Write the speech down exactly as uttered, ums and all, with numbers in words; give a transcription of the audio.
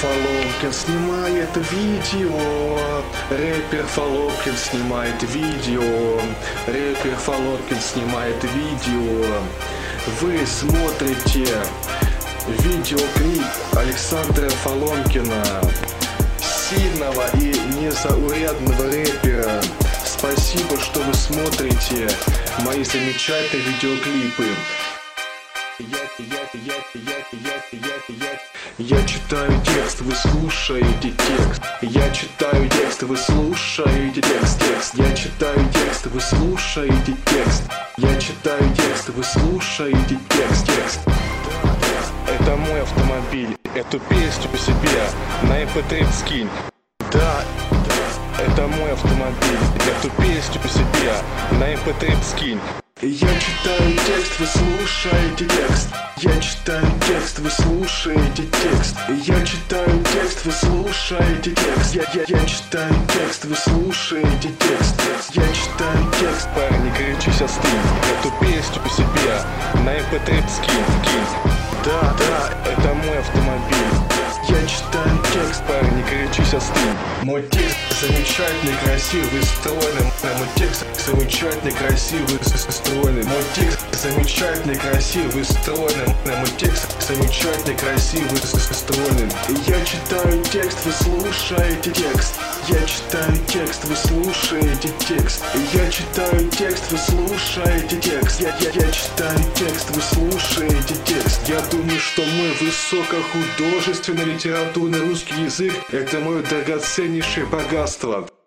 Фоломкин снимает видео, рэпер Фоломкин снимает видео, рэпер Фоломкин снимает видео. Вы смотрите видеоклип Александра Фоломкина, сильного и незаурядного рэпера. Спасибо, что вы смотрите мои замечательные видеоклипы. Я, я, я, я, я, я, я, я читаю текст, вы слушаете текст. Я читаю текст, вы слушаете текст, текст. Я читаю текст, вы слушаете текст. Я читаю текст, вы слушаете текст, текст. Это мой автомобиль, эту песню себе на эм пэ три скинь. Да, это мой автомобиль, эту песню себе на эм пэ три скинь. Я читаю текст, вы слушаете текст. Я читаю текст, вы слушаете текст. Я читаю текст, вы слушаете текст. Я, я, я читаю текст, вы слушаете текст. Я читаю текст. Парни, горячись, остынь. Эту песню себе на эм пэ три скинь, кинь. Да, да, это мой автомобиль. Я читаю текст. Парни, горячись, остынь. Мой текст замечательный, красивый, стройный. Мой текст замечательный, красивый, стройный. Мой текст замечательный, красивый, стройный. Мой текст замечательный, красивый, стройный. Я читаю текст, вы слушаете текст. Я читаю текст, вы слушаете текст. Я читаю текст, вы слушаете текст. Я, я, я читаю текст, вы слушаете текст. Я думаю, что мой высокохудожественный литературный русский язык — это мое драгоценнейшее богатство.